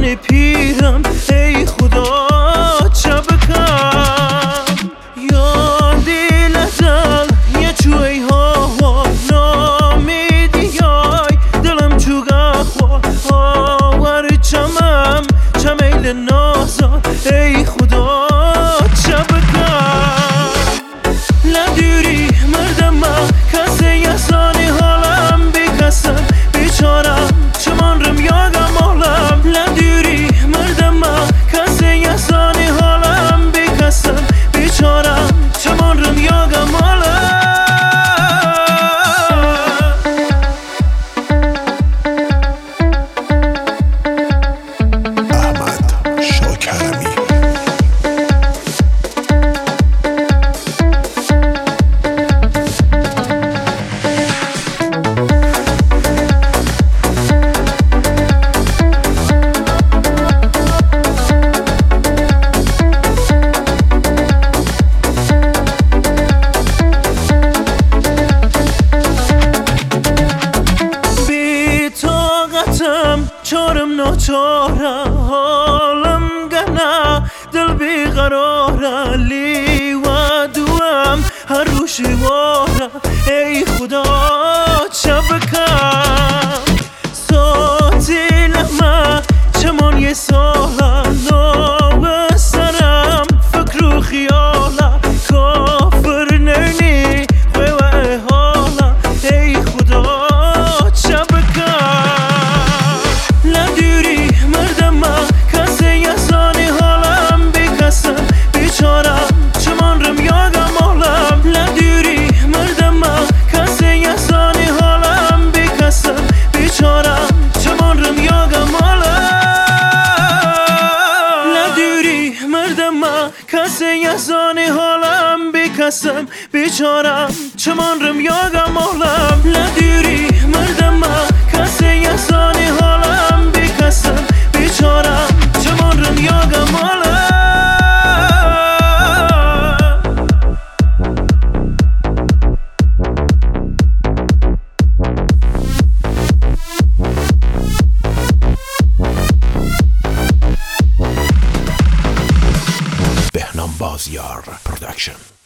جوان پیرم ای خدا چه بکن یادی لدل یه چوی ها نامیدی های دلم چوگه آور چمم چمیل نازا ای خدا چه بکن لدیری مردم کسی یسانی حالم بکسم بیچارم چمان رم یاگم آلم لدیری مردم کسی یسانی حالم بکسم بیچارم چمان رم یاگم آلم احمد شاکرمی چارم ناچاره حالم گناه دل بیقراره لی و دوام هر روشی واره ای خدا چه بکن ساتی لما چمان یه ساله نو سرم فکر و خیاله کافر نرنی خوی و حاله ای خدا چه بکن کسی یزانی حالم بکسم بیچارم چمان رم یاگم آلم لدیری مردم کسی یزانی حالم بکسم بیچارم چمان رم یاگم آلم بهنام بازیار پروداکشن.